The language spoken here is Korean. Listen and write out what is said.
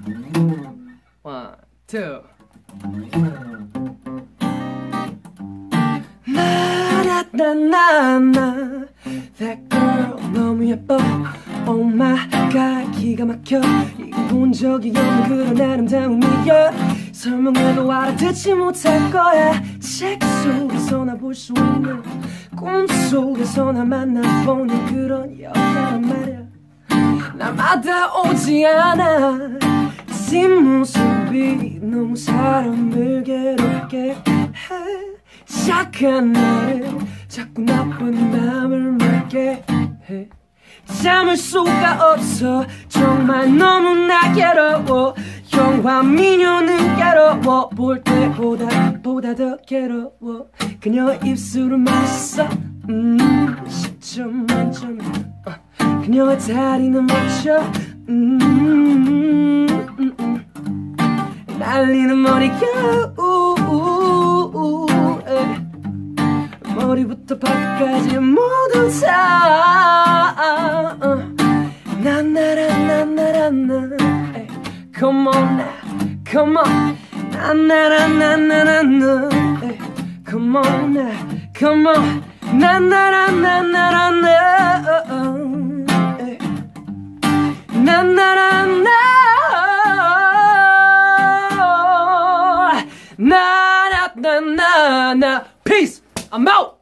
One, two. 나나나나 That girl 너무 예뻐 Oh my god 기가 막혀 이거 본 적이 없는 그런 아름다움이야 설명해도 알아듣지 못할 거야 책 속에서나 볼 수 있는 꿈속에서나 만나보는 그런 여자란 말이야 날마다 오지 않아 뒷모습이 너무 사람을 괴롭게 해 착한 나를 자꾸 나쁜 맘을 먹게 해 참을 수가 없어 정말 너무나 괴로워 영화 미녀는 괴로워 볼 때보다 더 괴로워 그녀의 입술은 맛있어 10점 만점에 그녀의 다리는 멋져 날리는 머리가 머리부터 발끝까지 모두 다 나나라나나라나 Come on now, come on 나나라나나라나 Come on now, come on 나나라나나라나 나나라나 나나나나나 Peace! I'm out!